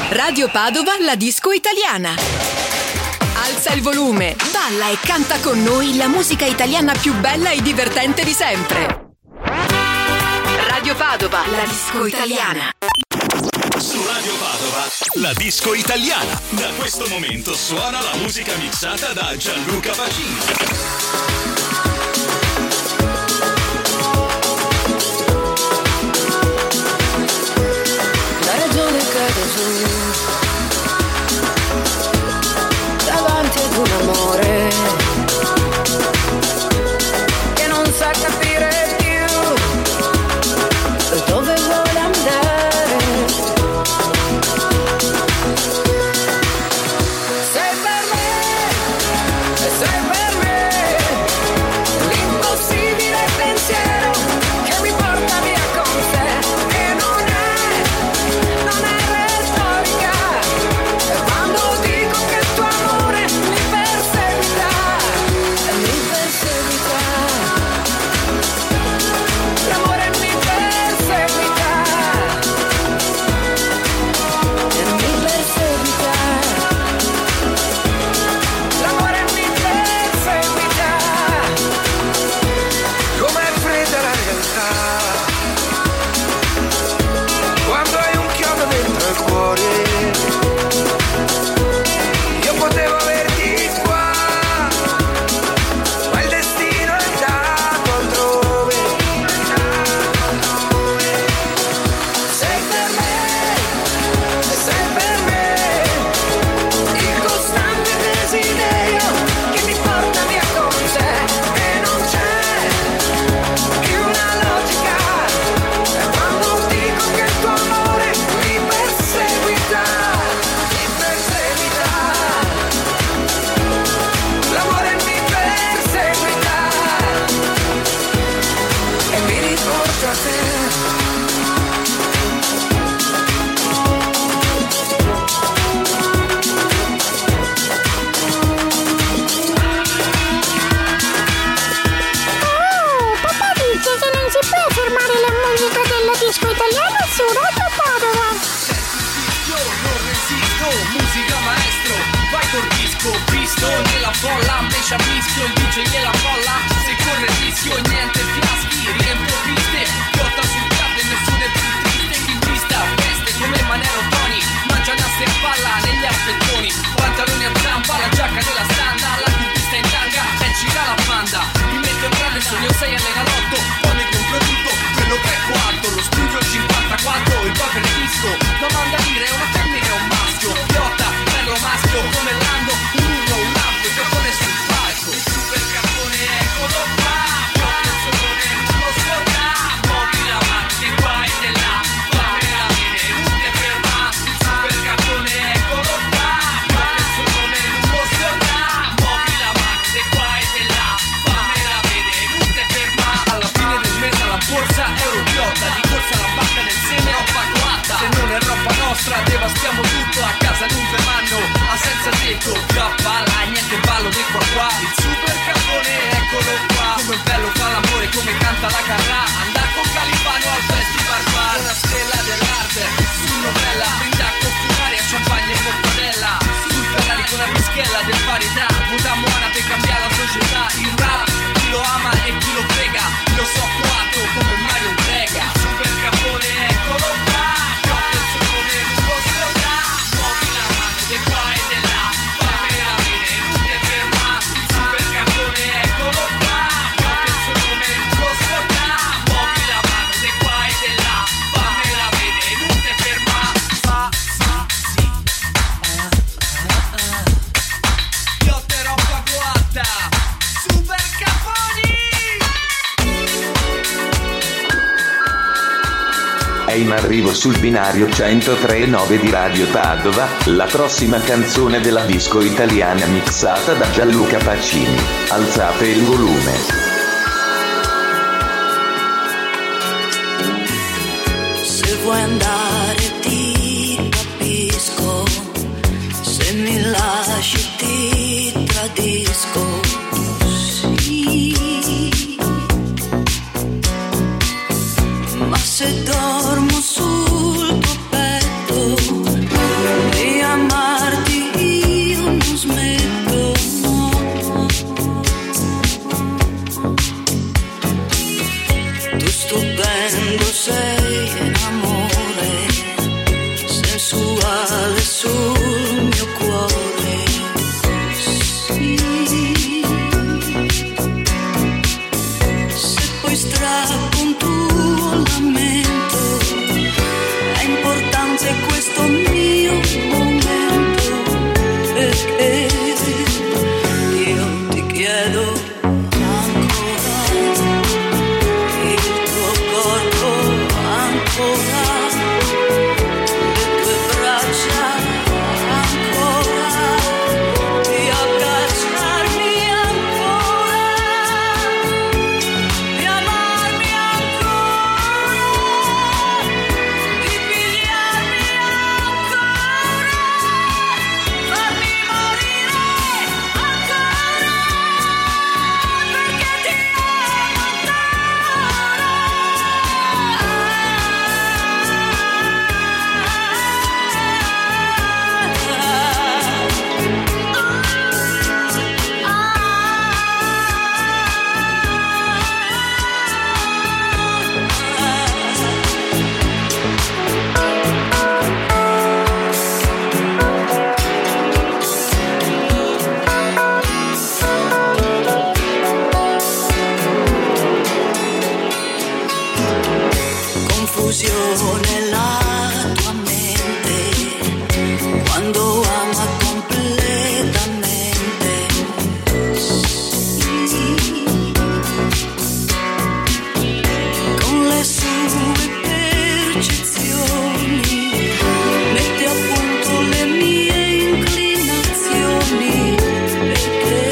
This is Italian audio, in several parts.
Radio Padova, la disco italiana. Alza il volume, balla e canta con noi la musica italiana più bella e divertente di sempre. Radio Padova, la disco italiana. Su Radio Padova, la disco italiana. Da questo momento suona la musica mixata da Gianluca Pacini. La ragione cade giù davanti ad un amore che non sa capire più dove vuole andare. Sei per me, sei per me, l'impossibile pensiero che mi porta via con te. E non è retorica quando dico che il tuo amore mi perseguita, mi perseguita. L'amore mi perseguita, e mi perseguita. L'amore mi perseguita. Com'è fredda la realtà quando hai un chiodo dentro il cuore. Io potevo averti qua, ma il destino è andato altrove. Sei per me, il costante desiderio che mi porta via con te. E non c'è più una logica quando dico che il tuo amore mi perseguita, mi perseguita. L'amore mi perseguita e mi riporta a te. Papà dice che non si può fermare la musica della disco italiana su Radio Padova. Non resisto, musica maestro, vai col disco, visto nella folla, invece a mischio, il DJ e la folla, se corre il rischio, niente fiaschi, riempio piste, piotta sul piatto e nessuno è più triste, chi vista, veste come Manero Tony, mangia nasse e palla negli aspettoni, pantaloni a zampa, la giacca della standa, la cupista in tanga, e gira la banda, mi metto in grande sogno 6 all'enalotto, poi contro tutto, quello becco alto, lo studio 54, il papel disco, domanda dire una femmina e un maschio, piotta, bello maschio, come Lando, un urlo, un lampo, il cappone sul palco, super cappone, eccolo qua, proprio il sole, lo scorda, muovi la mano di qua e di là, fammela vedere, non ti ferma, il super cappone, eccolo qua, proprio il sole, lo scorda, muovi la mano di qua e di là, fammela vedere, non ti ferma, alla fine del mese alla borsa euro piotta, di corsa alla banca del seme roba coatta, se non è roba nostra devastiamo tutto, a casa non ve manno, a senza tetto, più a palla, niente ballo del qua qua, il super cappone eccolo qua, come bello fa l'amore, come canta la carrà, andar con Calipano al festival bar, una stella dell'arte, su novella, brinda con funaria, champagne e mortadella, sul Ferrari con la pischella del parità, vota buona per cambiare la società, il rap, chi lo ama e chi lo frega, lo so coatto come Mario Brega, super cappone eccolo qua, proprio il sole, lo scorda, muovi la mano di qua e di là, fammela vedere, non ti ferma, il super cappone eccolo qua, proprio il sole, lo scorda, muovi la mano di qua e di là, fammela vedere, non ti ferma, fa, sì, io te roba guatta, super capponi. È in arrivo sul binario 103.9 di Radio Padova, la prossima canzone della disco italiana mixata da Gianluca Pacini. Alzate il volume. Se vuoi andare ti capisco, se mi lasci ti tradisco. Sì, ma se dormo sul tuo petto stanza è questo mio momento, perché io ti chiedo ancora il tuo corpo, ancora le tue braccia, ancora di abbracciarmi ancora, di amarmi ancora, di pigliarmi ancora, farmi morire ancora, perché ti amo confusione la tua mente quando ama completamente. Con le sue percezioni mette a punto le mie inclinazioni, perché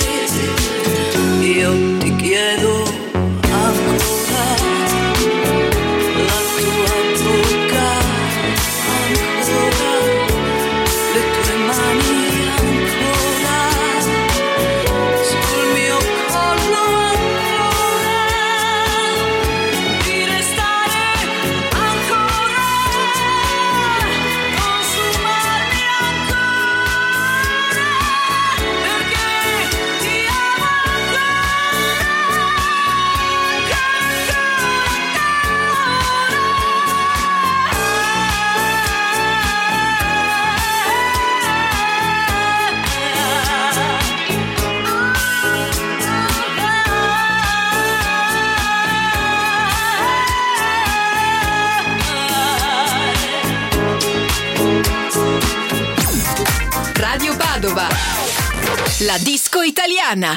io ti chiedo ancora la tua bocca, ancora le tue mani, ancora sul mio collo, ancora di restare ancora, consumarmi ancora, perché ti amo Radio Padova, la disco italiana.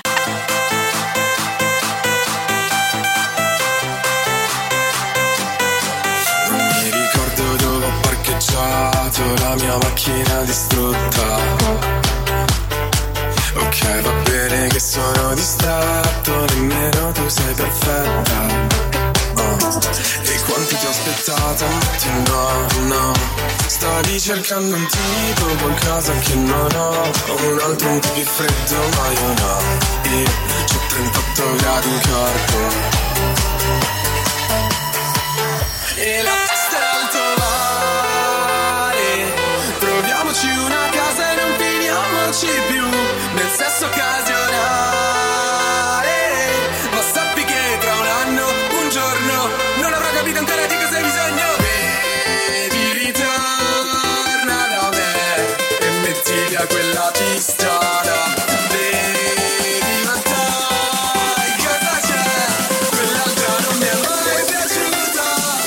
Mi ricordo dove ho parcheggiato la mia macchina distrutta. Ok, va bene che sono distratto, nemmeno tu sei perfetta. E quanto ti ho aspettato, no, stavi cercando un tipo, qualcosa che non ho, un altro un po' più freddo, ma io no, io c'ho 38 gradi in corpo. E la testa è alto mare, troviamoci una casa e non finiamoci più nel sesso occasionale, ma sappi che tra un anno, un giorno, non avrò capito ancora di cosa hai bisogno. Baby, ritorna da me e metti via quella pistola. Baby, ma dai, cosa c'è? Quell'altra non mi è mai piaciuta.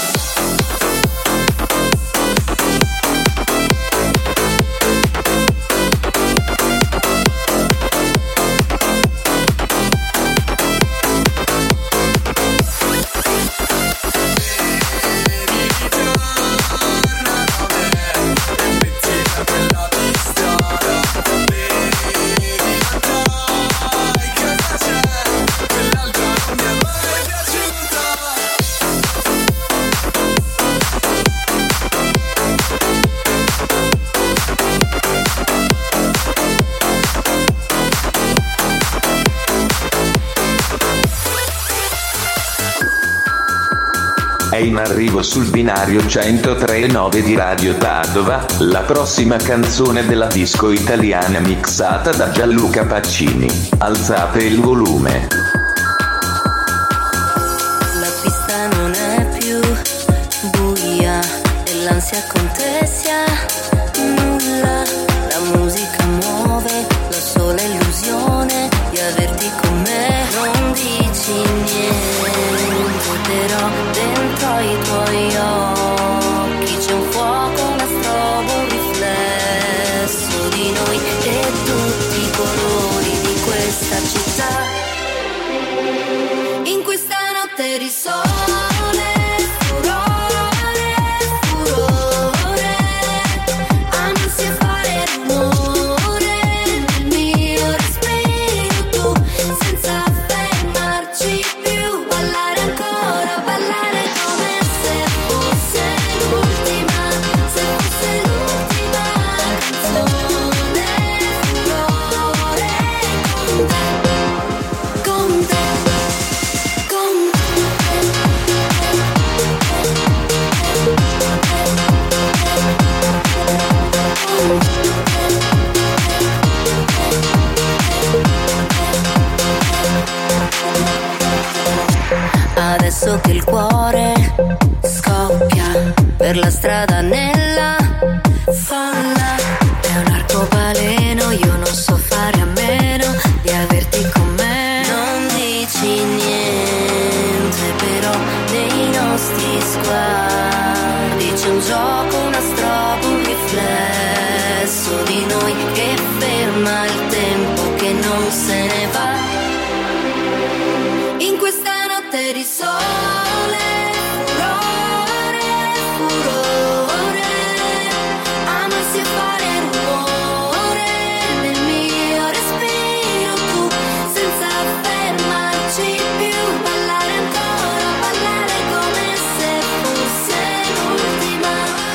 È in arrivo sul binario 103.9 di Radio Padova, la prossima canzone della disco italiana mixata da Gianluca Pacini. Alzate il volume. La pista non è più buia e l'ansia contessa nulla. La musica muove la sola illusione di averti con me. Non dici niente, però dentro i tuoi occhi c'è un fuoco, una storia. per la strada nella folla. È un arcobaleno, io non so fare a meno di averti con me. Non dici niente, però nei nostri sguardi c'è un gioco, una strofa, un riflesso di noi che ferma il tempo che non se ne va. In questa notte di sole, furore, amarsi e fare rumore nel mio respiro, tu senza fermarci più, ballare ancora, ballare come se fosse l'ultima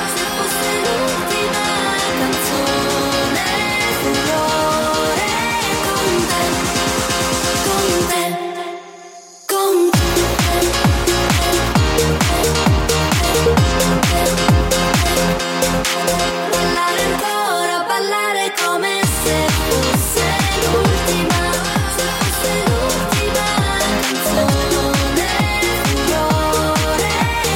canzone. Furore con te, con te, con te. Ballare ancora, ballare come se fosse l'ultima canzone. Furore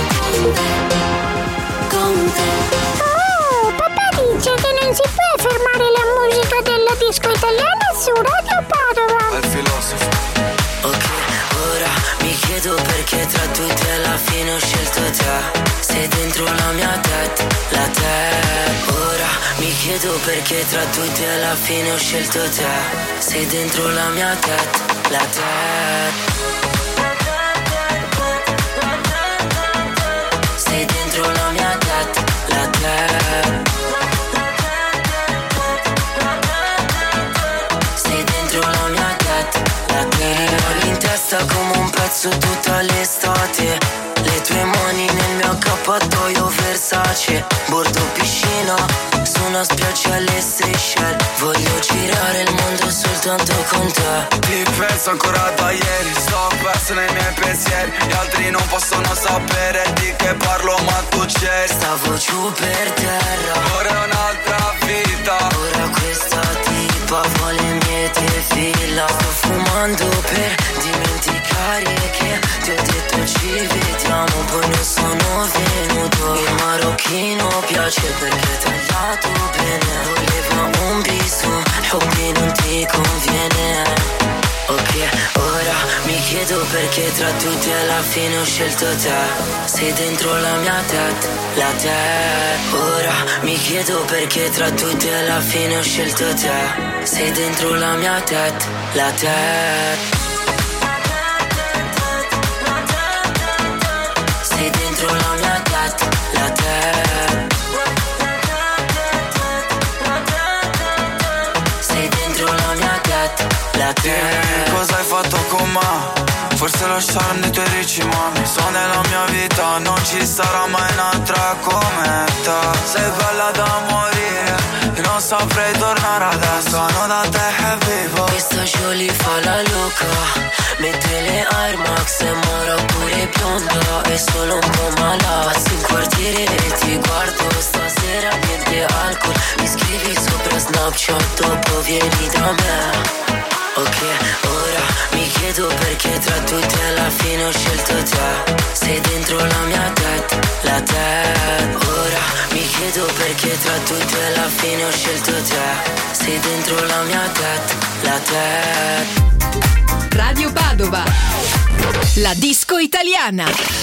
con te. Oh, papà dice che non si può fermare la musica della disco italiana su Radio Padova. Al filosofo. Ok, ora mi chiedo perché tra tutti alla fine ho scelto te. Sei dentro la mia testa, la te. Ora mi chiedo perché tra tutti alla fine ho scelto te. Sei dentro la mia testa, la te. Sei dentro la mia testa, la te. Sei dentro la mia testa, la te. Rimani in testa come un pezzo tutta l'estate. Le tue mani nel mio accappatoio Versace. Bordo piscina, su una spiaggia alle Seychelles. Voglio girare il mondo soltanto con te. Ti penso ancora da ieri, sto perso nei miei pensieri. Gli altri non possono sapere di che parlo, ma tu c'eri. Stavo giù per terra, Ora è un'altra vita. ora questa tipa vuole mete fila. Sto fumando per dimenticare che ti ho detto ci vediamo, poi non sono venuto. Il marocchino piace perché è tagliato bene. Voleva un bisou, hobby non ti conviene. Ok, ora mi chiedo perché tra tutti alla fine ho scelto te. Sei dentro la mia testa, la te. Ora mi chiedo perché tra tutti alla fine ho scelto te. Sei dentro la mia testa, la te. Sei dentro la mia testa, la te. Sei dentro la mia testa, la te. Cosa hai fatto con me? Forse lasciarmi i tuoi ricci, ma so nella mia vita non ci sarà mai un'altra come te. Sei bella da morire, io non saprei tornare adesso. No, da te è vivo. Questa Jolie fa la loca, mette le Air Max e mora pure bionda. È solo un po' mala, passo in quartiere e ti guardo. Stasera niente alcol, mi scrivi sopra Snapchat, dopo vieni da me. Ok, ora mi chiedo perché tra tutti alla fine ho scelto te. Sei dentro la mia testa, la te. Ora mi chiedo perché tra tutti alla fine ho scelto te. Sei dentro la mia testa, la te. Radio Padova, la disco italiana.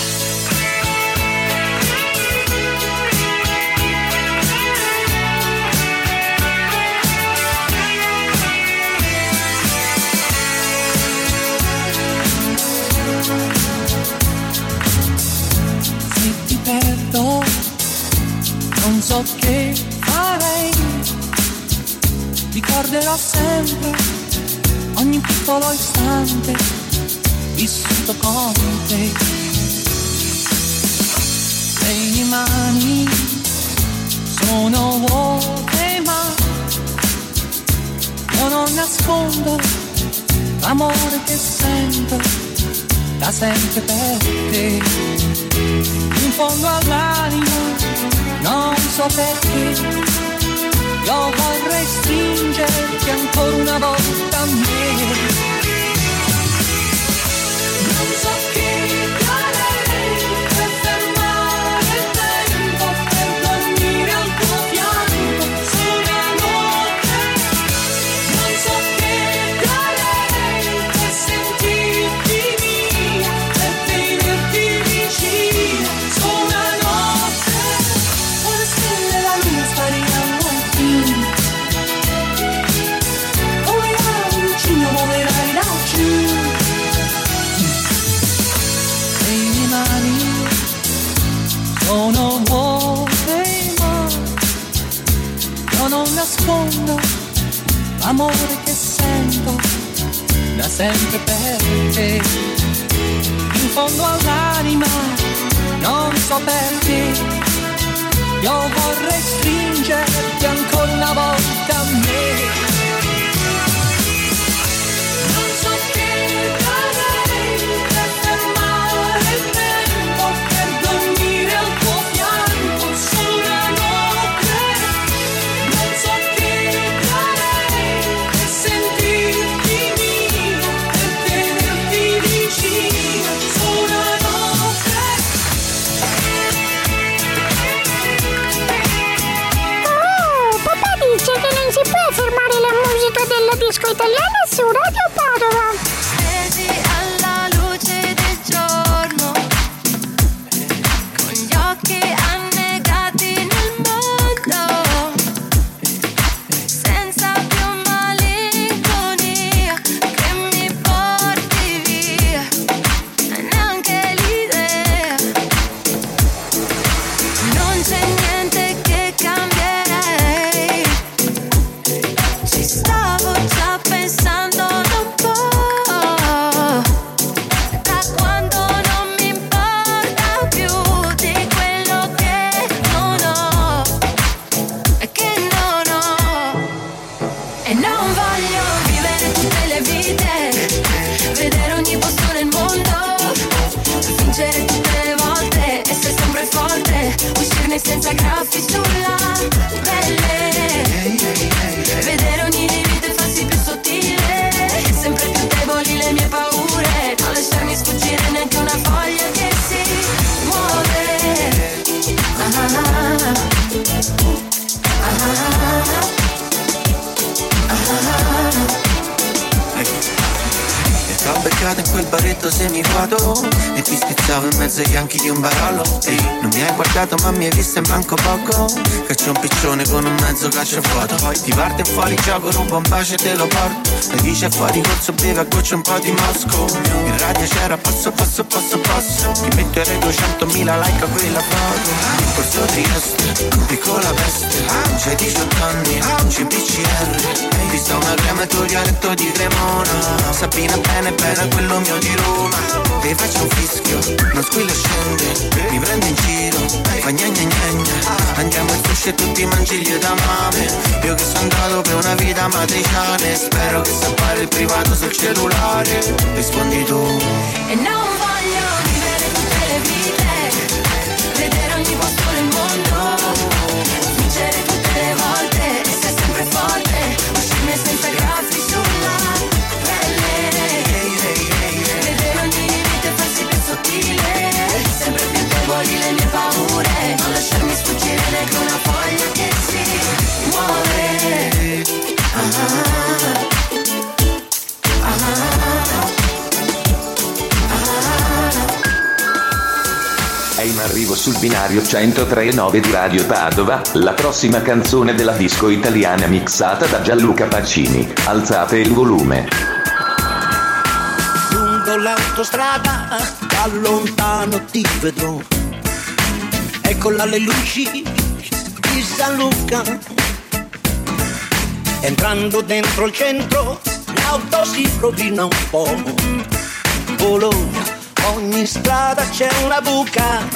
Perdo, non so che farei, ricorderò sempre ogni piccolo istante vissuto con te. Le mie mani sono vuote ma io non nascondo l'amore che sento da sempre per te. In fondo all'anima non so perché io vorrei stringerti ancora una volta a me. Non so che farei per fermare il tempo io non nascondo l'amore che sento da sempre per te. In fondo all'anima non so perché io vorrei stringerti ancora una volta a me. Non so che farei per fermare il tempo, per dormire al tuo fianco solo una notte. Non so che farei per sentirti mio, per tenerti vicino solo una notte. Oh, papà dice che non si può fermare la musica della disco italiana su Radio Padova. Scesi alla luce del giorno, con gli occhi annegati nel mondo, senza più malinconia che mi porti via, e neanche l'idea. Non c'è niente che cambierei, ci stavo già pensando da un po', da quando non mi importa più di quello che non ho e che non ho. E non voglio vivere tutte le vite, vedere ogni posto nel mondo, vincere tutte le volte, essere sempre forte, uscirne senza graffi sulla pelle, vedere ogni limite farsi più sottile, sempre più deboli le mie paure, non lasciarmi sfuggire neanche una foglia che si muove. E t'ho beccato in quel baretto semivuoto e ti spizzavo in mezzo ai fianchi di un barolo. Ehi, non mi hai guardato ma mi hai visto e manco poco, che c'è un piccione con un mezzo calciafuoco. Poi ti parte fuori gioco, rubo un bacio e te lo porto, e dice fuori corso beve a goccia un po' di Mosco. In radio c'era posso, ti metterei 200.000 like a quella foto. In corso Trieste, piccola veste, c'hai 18 anni, CPCR, ti sta una crema e tuo dialetto di Cremona. Sabina bene bene quello mio di Roma, ti faccio un fischio, non squillo e scende, mi prendi in giro, fa gna gna gna gna. Andiamo al sushi e tutti i mangigli da mame, io che sono andato per una vita matriciana, spero che sapere il privato sul cellulare, rispondi tu. E non voglio vivere tutte le vite, vedere ogni posto nel mondo, vincere tutte le volte, essere sempre forte, uscirne senza graffi sulla pelle, vedere ogni limite farsi più sottile, sempre più deboli le mie paure, non lasciarmi sfuggire neanche una foglia che si muove. È in arrivo sul binario 103.9 di Radio Padova, la prossima canzone della disco italiana mixata da Gianluca Pacini. Alzate il volume. Lungo l'autostrada, da lontano ti vedrò, eccola le luci di San Luca. Entrando dentro il centro, l'auto si rovina un po'. Bologna, ogni strada c'è una buca.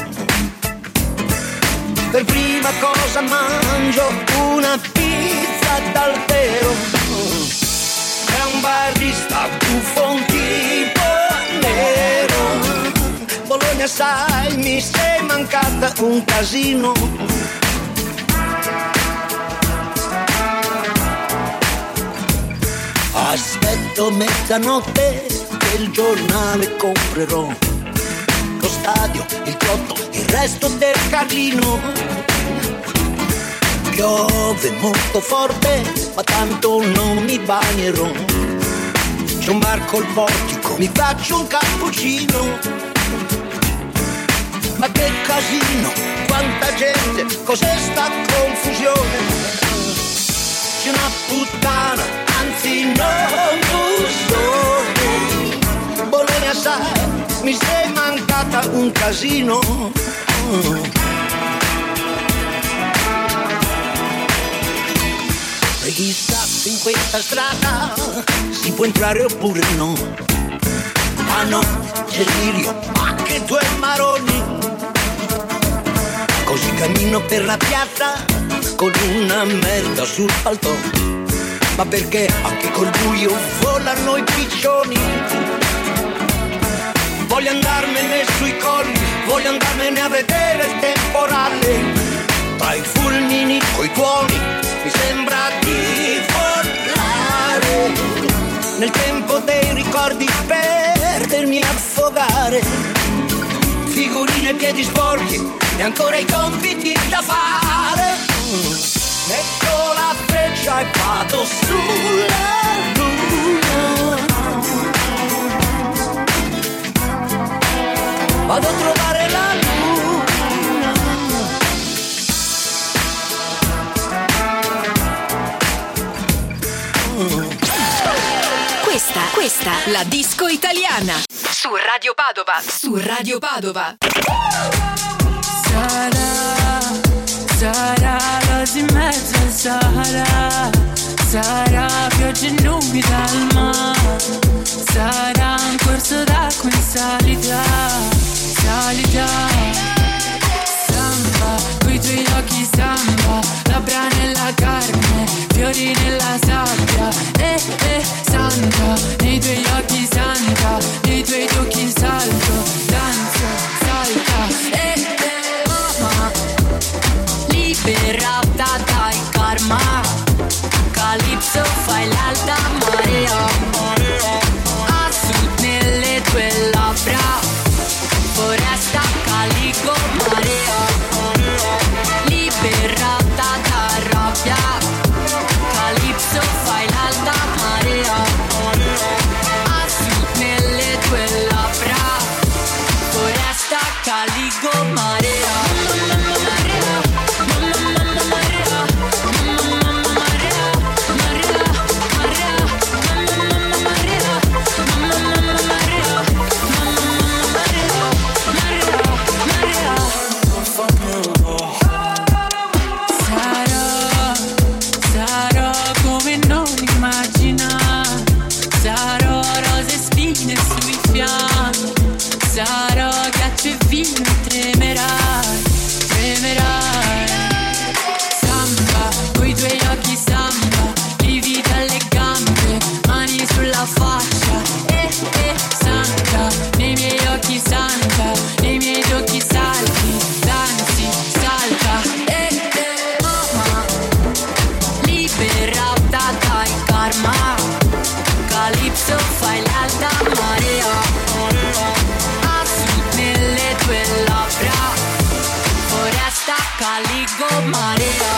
Per prima cosa mangio una pizza d'Altero. È un barista buffon tipo nero. Bologna sai, mi sei mancata un casino. Aspetto mezzanotte e il giornale comprerò. Lo stadio, il trotto, il resto del Carlino. Piove molto forte, ma tanto non mi bagnerò. C'è un bar col portico, mi faccio un cappuccino. Ma che casino, quanta gente, cos'è sta confusione? C'è una puttana, anzi non bussone. Bologna sai, mi sei mancata un casino. Chissà se in questa strada si può entrare oppure no. Ah no, c'è Lirio, anche tu e Maroni. Così cammino per la piazza con una merda sul palto. Ma perché anche col buio volano i piccioni? Voglio andarmene sui colli, voglio andarmene a vedere il temporale. Tra i fulmini coi tuoni mi sembra di volare. Nel tempo dei ricordi perdermi a affogare. Figurine, piedi sporchi e ancora i compiti da fare. Metto la freccia e vado sulla luna. Vado a trovare la luna. Questa, la disco italiana. Su Radio Padova. Su Radio Padova. Sarà rose in mezzo al Sahara, sarà pioggia e nubi dal mare, sarà un corso d'acqua in salita, salita. Samba, coi tuoi occhi samba, labbra nella carne, fiori nella sabbia, santa, nei tuoi occhi santa, nei tuoi tocchi salto, danzo, salta, mamma. Liberata dal karma, Calypso fai l'alta marea, a sud nelle tue labbra, foresta calico marea, liberata da rabbia, Calypso fai l'alta marea, a sud nelle tue labbra, foresta calico marea. Sarò ghiaccio e vino e tremerai, tremerai. Samba, coi tuoi occhi samba, vivi dalle gambe, mani sulla faccia, santa, nei miei occhi santa, nei miei occhi salti, danzi, salta, mamma, liberata dal karma, Calypso fai l'alta marea. Foresta calico marea.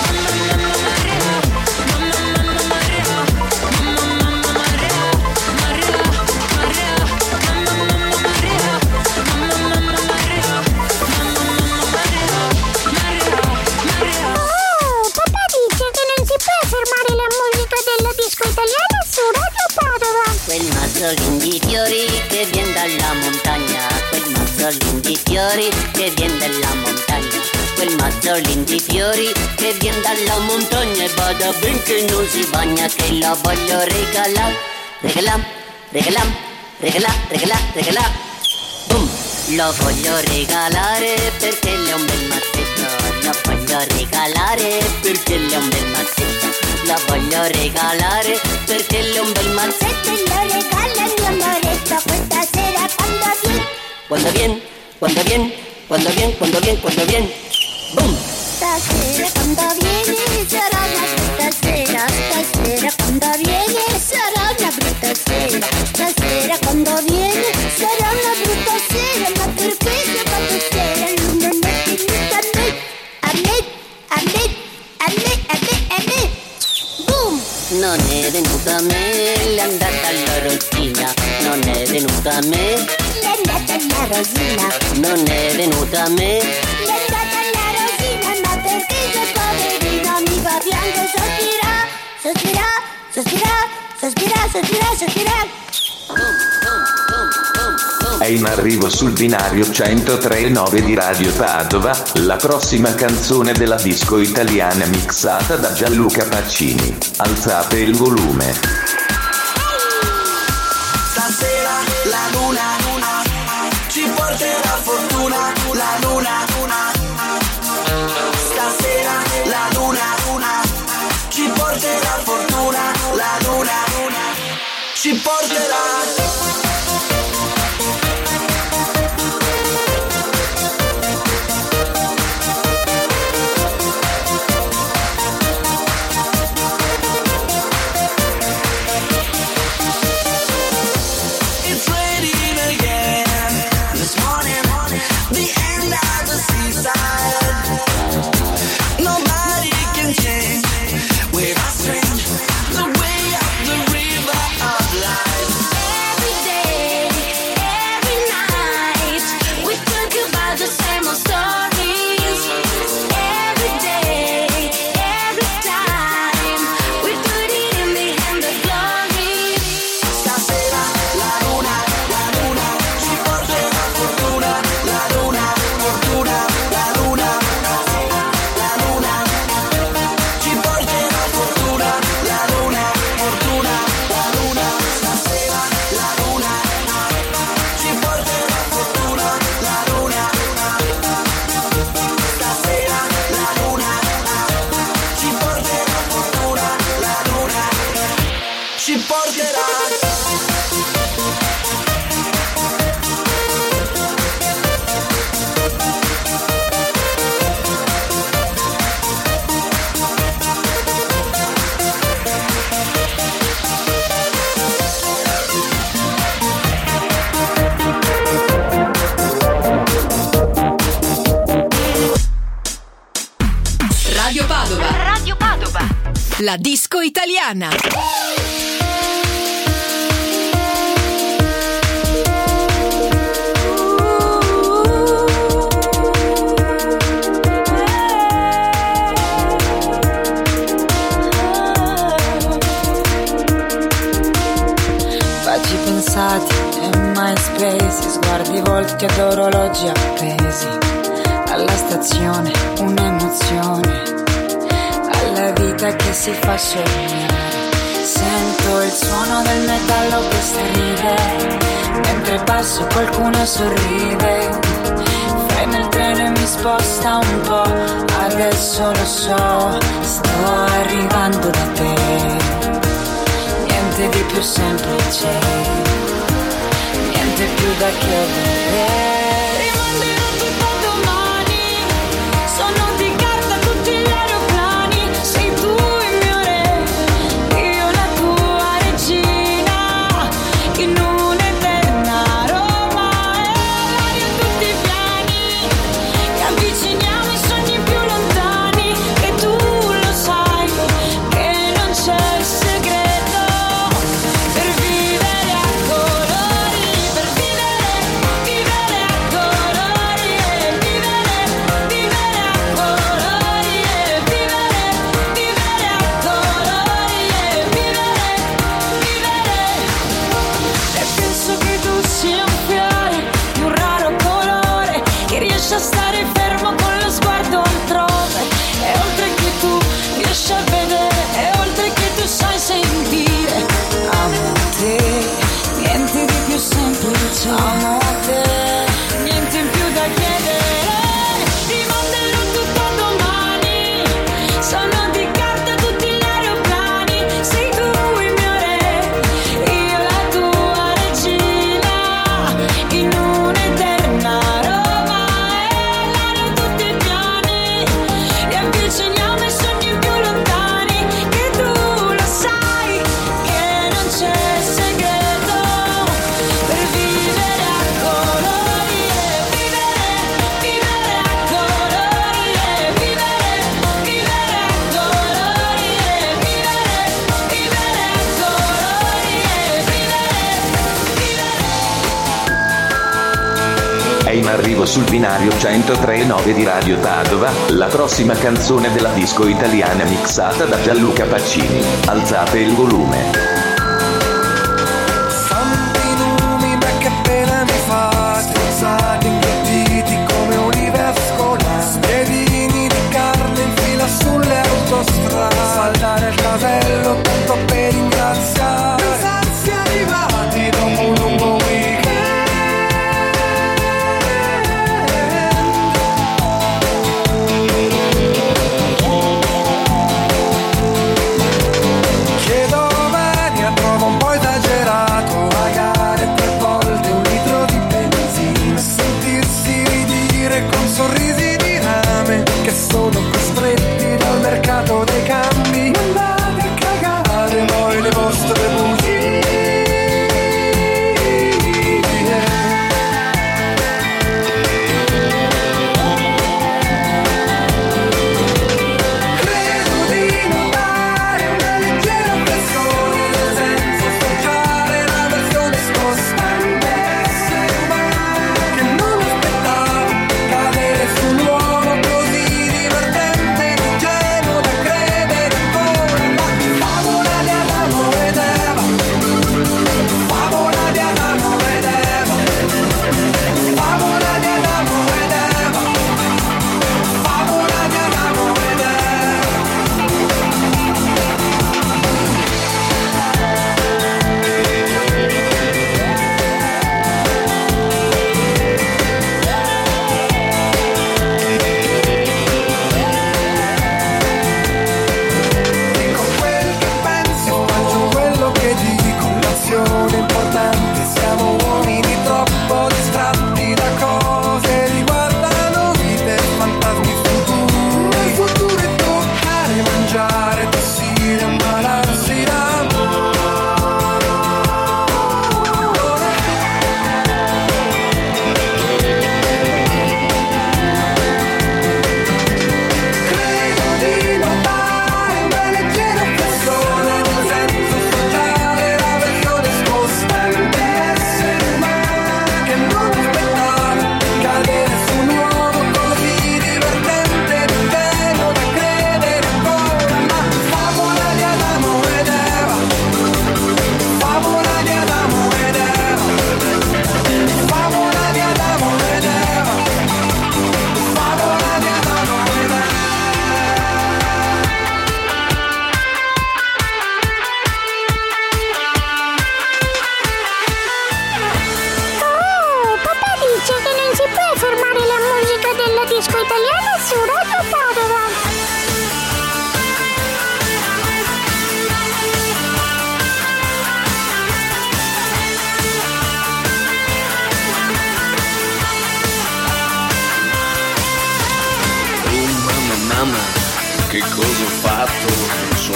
Papà dice che non si può fermare la musica della disco italiana su Radio Padova. Quel mazzolin di fiori che viene dalla montagna, quel mazzolin di fiori che viene dalla montagna, quel mazzolin di fiori che viene dalla montagna, e bada ben che non si bagna, che la voglio regalare, regalam, regalam, regalà, regalà, regalà, boom, lo voglio regalare perché le ho un bel mazzetto, lo voglio regalare perché le ho un bel mazzetto, lo voglio regalare perché le ho un bel mazzetto, e lo regala mio amoretto questa sera quando viene, quando viene, quando viene, quando viene, quando viene, quando viene, boom. Stasera quando viene sarà una brutta sera, stasera quando viene sarà una brutta sera, stasera quando viene sarà una brutta sera, ma perché sabato sera lui non è venuto a me, a me, a me, a me, a me, a me, boom! Non è venuta a me, l'è andata alla rosina, non è venuta a me, l'è andata alla rosina, non è venuta a me, l'è andata alla rosina, ma perché quel poverino mi fa piangere, sospira, sospira, sospira, sospira, sospira, sospira. boom, boom, boom, boom, boom. È in arrivo sul binario 103.9 di Radio Padova, la prossima canzone della disco italiana mixata da Gianluca Pacini. Alzate il volume. Stasera la luna ci porterà fortuna, la luna. Stasera la luna ci porterà fortuna, la luna ci porterà. Radio Padova. La disco italiana. Baci pensati e MySpace, sguardi volti ad orologi appesi. Alla stazione un'emozione, alla vita che si fa sognare. Sento il suono del metallo che stride, mentre passo qualcuno sorride. Frena il treno e mi sposta un po', adesso lo so, sto arrivando da te. Niente di più semplice, niente più da chiedere. Amo te, niente in più da chiedere. Rimanderò tutto domani. Sono di carta tutti gli aeroplani. Sei tu il mio re, io la tua regina. In un'eterna Roma e l'aria tutti i piani. E avviciniamo i sogni più lontani. Che tu lo sai che non c'è segreto per vivere. È in arrivo sul binario 103.9 di Radio Padova, la prossima canzone della disco italiana mixata da Gianluca Pacini. Alzate il volume. Fammi numi, ma che pena mi fa.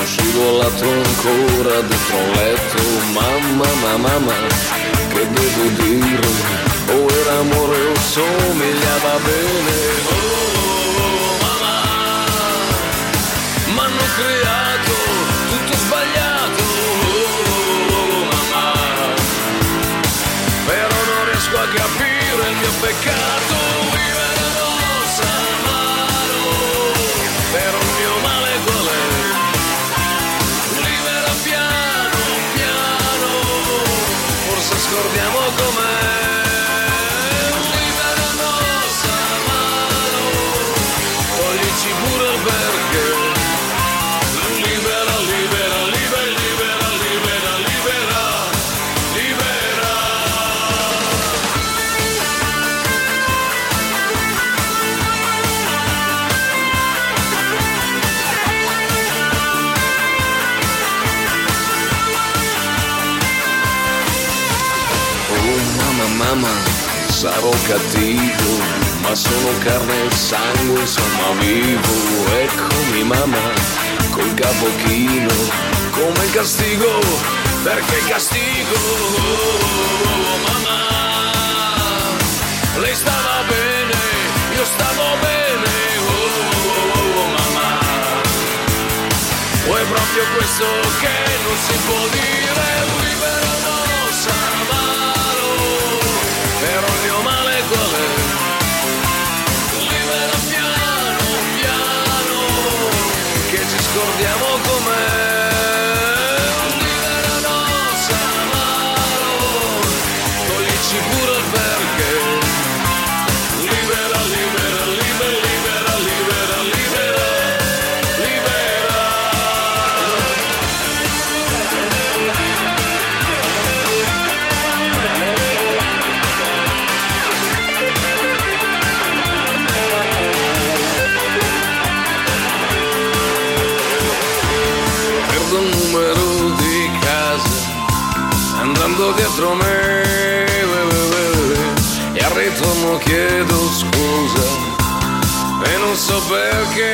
scivolato ancora dentro un letto. Mamma, che devo dire? O era amore o somigliava bene. Mamma, m'hanno creato tutto sbagliato. Mamma, però non riesco a capire il mio peccato. Vivere addosso amaro, però il mio male qual è? Libera piano, piano, forse scordiamo com'è. Libera addosso amaro, toglici pure il perché. Libera, libera, libera, libera, libera, libera, libera. Mamma, sarò cattivo, ma sono carne e sangue, insomma vivo. Eccomi mamma, col capo chino, come il castigo, perché castigo? Mamma, lei stava bene, io stavo bene. Mamma, o è proprio questo che non si può dire? Libera addosso amaro, però il mio male qual è? Libera piano, piano, che ci scordiamo com'è. Libera addosso amaro, toglici pure il perché. Libera, libera, libera, libera, libera, libera, libera. Perdo il numero di casa andando dietro me e al ritorno chiedo scusa e non so perché.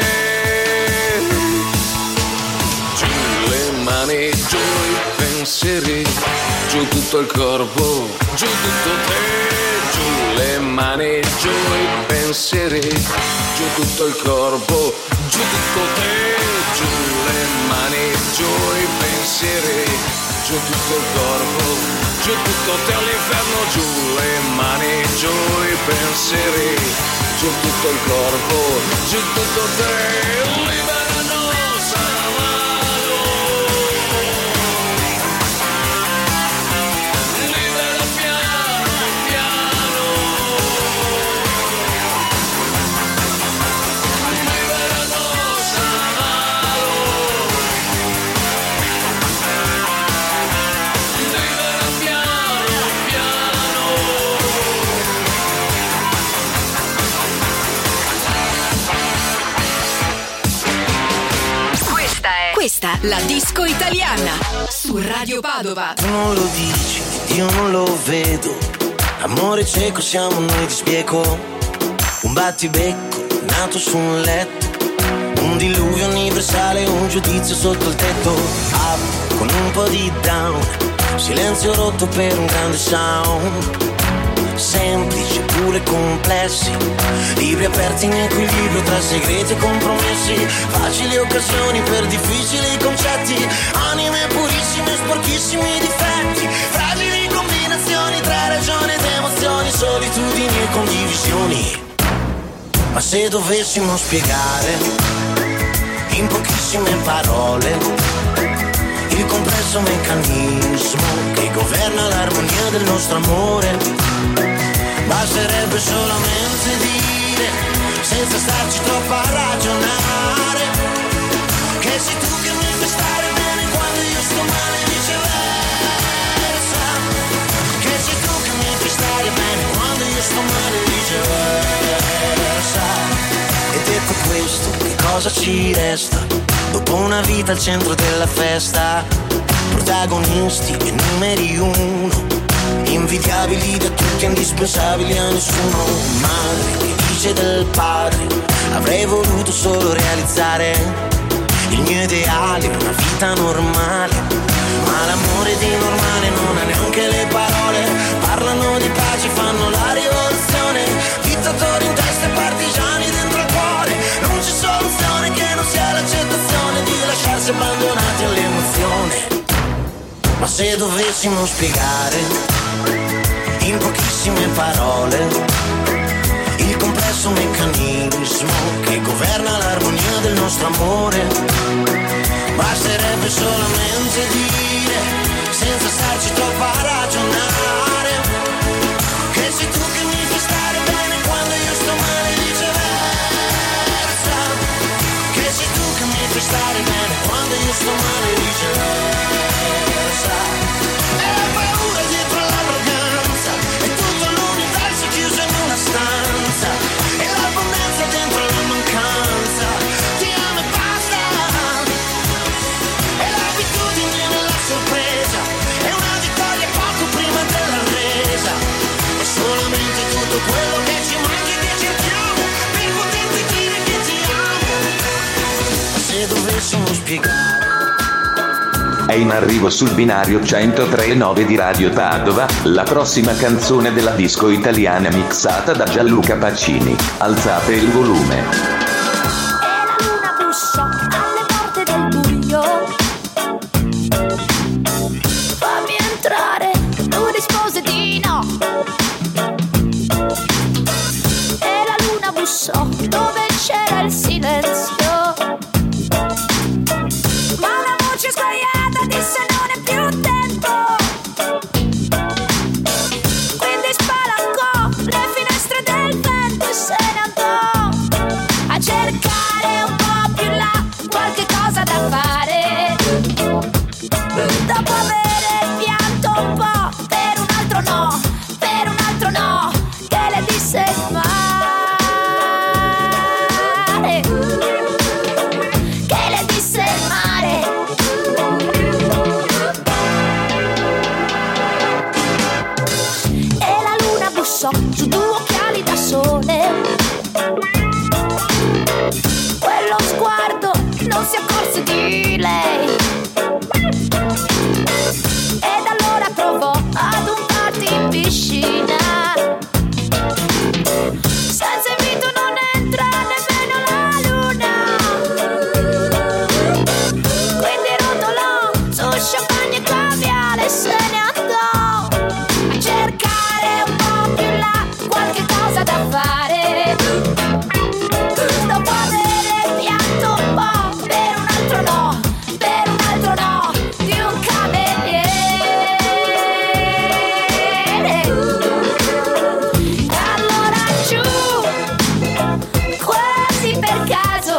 Giù le mani, giù i pensieri, giù tutto il corpo, giù tutto te. Giù le mani, giù i pensieri, giù tutto il corpo, giù tutto te. Giù le mani, giù i pensieri, giù tutto il corpo, giù tutto te all'inferno. Giù le mani, giù i pensieri, giù tutto il corpo, giù tutto te. Libera addosso amaro, libera piano, piano, libera addosso amaro, libera piano, piano. Questa la disco italiana su Radio Padova. Tu non lo dici, io non lo vedo. Amore cieco siamo noi di spiego. Un battibecco nato su un letto, un diluvio universale, un giudizio sotto il tetto. Up con un po' di down, silenzio rotto per un grande sound. Semplici pure complessi, libri aperti in equilibrio tra segreti e compromessi. Facili occasioni per difficili concetti, anime purissime, sporchissimi difetti. Fragili combinazioni tra ragione ed emozioni, solitudini e condivisioni. Ma se dovessimo spiegare in pochissime parole il complesso meccanismo che governa l'armonia del nostro amore, basterebbe solamente dire, senza starci troppo a ragionare, che sei tu che mi fai stare bene quando io sto male e viceversa. Che sei tu che mi fai stare bene quando io sto male e viceversa. E detto questo, che cosa ci resta? Dopo una vita al centro della festa, protagonisti e numeri uno, invidiabili da tutti, indispensabili a nessuno. Madre che dice del padre, avrei voluto solo realizzare il mio ideale è una vita normale, ma l'amore di normale non ha neanche le parole. Parlano di pace, fanno la rivoluzione, dittatori in testa e partigiani dentro il cuore. Non c'è soluzione che non sia l'accettazione di lasciarsi abbandonati all'emozione. Ma se dovessimo spiegare in pochissime parole il complesso meccanismo che governa l'armonia del nostro amore, basterebbe solamente dire, senza starci troppo a ragionare, che sei tu che mi fai stare bene quando io sto male, viceversa. Che sei tu che mi fai stare bene quando io sto male, viceversa. E la paura dietro l'arroganza, è tutto l'universo chiuso in una stanza, e l'abbondanza dentro la mancanza. Ti amo e basta, e l'abitudine nella sorpresa, è una vittoria poco prima della resa. È solamente tutto quello che ci manca che cerchiamo per poterti dire che ti amo. Ma se dovessimo spiegare. È in arrivo sul binario 103.9 di Radio Padova la prossima canzone della disco italiana mixata da Gianluca Pacini. Alzate il volume. E la luna bussò alle porte del buio. Fammi entrare, tu rispose di no. E la luna bussò dove c'era il silenzio. Ma una voce sguaiata disse non è più tempo. Quindi spalancò le finestre del vento e se ne andò a cercare un po' più là qualche cosa da fare. Dopo aver pianto un po' per un altro no, che le disse il mare. Che le disse il mare. E la luna bussò su due occhiali da sole. Quello sguardo non si accorse di lei. Ed allora provò ad un party in piscina. Senza invito non entra nemmeno la luna. Quindi rotolò su champagne e caviale e se ne andò a cercare un po' più là qualche cosa da fare. Dopo aver pianto un po' per un altro no di un cameriere. E allora giù, quasi per caso,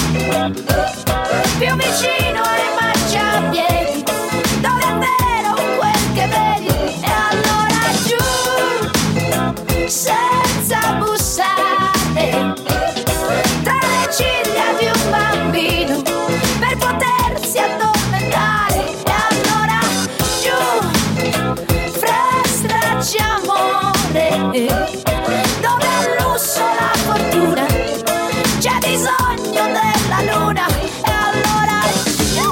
più vicino ai marciapiedi, dove è vero quel che vedi. E allora giù, senza bussare, tra le ciglia di un bambino, per potersi addormentare. E allora giù, fra stracci amore, dove è lusso la fortuna, c'è bisogno della luna. E allora giù.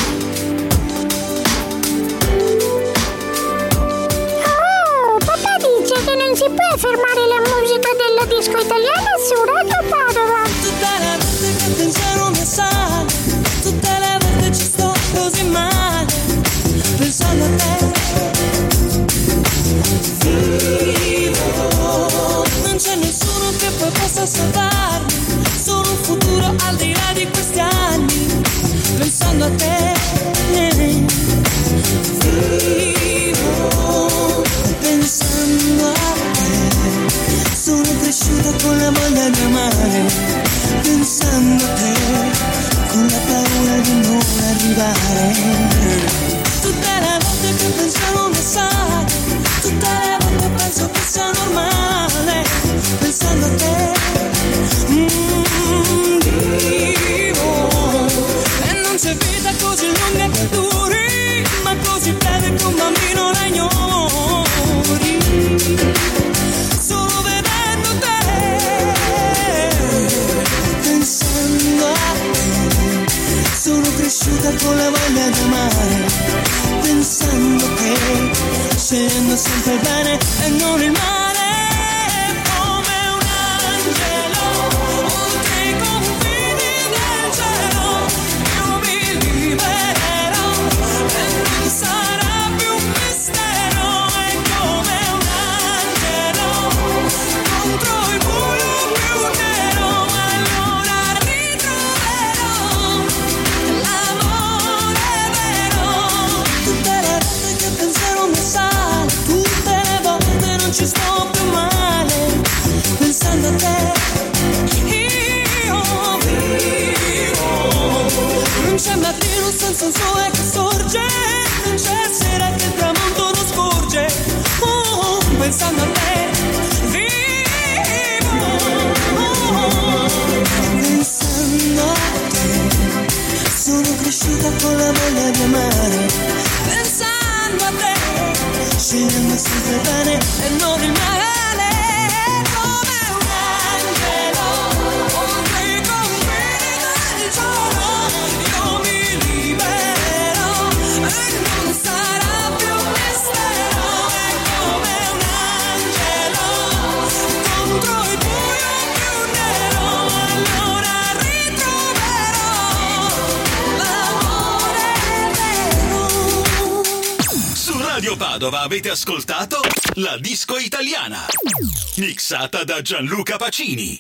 Oh, papà dice che non si può fermare la musica della disco italiana su Radio Padova. Tutte le volte che pensiero mi assale, tutte le volte ci sto così male, pensando a te. Vivo, non c'è nessuno che poi possa salvarmi, solo un futuro al di là di questi anni, pensando a te. Vivo, pensando a te, sono cresciuta con la voglia di amare, pensando a te, con la paura di non arrivare. Tutte le volte che pensiamo mi assale, tutte le volte penso che sia normale, pensando a te. Vivo, e non c'è vita così lunga che duri, ma così breve che un bambino la ignori. Solo vedendo te, pensando a te, cresciuta con la voglia di amare, pensando che scegliendo sempre il bene e non il male. Come un angelo, oltre i confini del cielo, io mi libererò e non sarà più un mistero. È come un angelo contro il buio più nero, allora ritroverò l'amore vero. Tutte le volte che il pensiero mi sale, tutte le volte non ci sto più male, pensando a te io vivo. Non c'è mattino senza un sole che sorge, non c'è sera che il tramonto non scorge. Pensando a te vivo. Pensando a te sono cresciuta con la voglia di amare, pensando a te scegliendo sempre il bene e non il male. Come un angelo oltre i confini del cielo, io mi libererò e non sarà più un mistero. È come un angelo contro il buio più nero, allora ritroverò l'amore vero. Su Radio Padova avete ascoltato La Disco Italiana, mixata da Gianluca Pacini.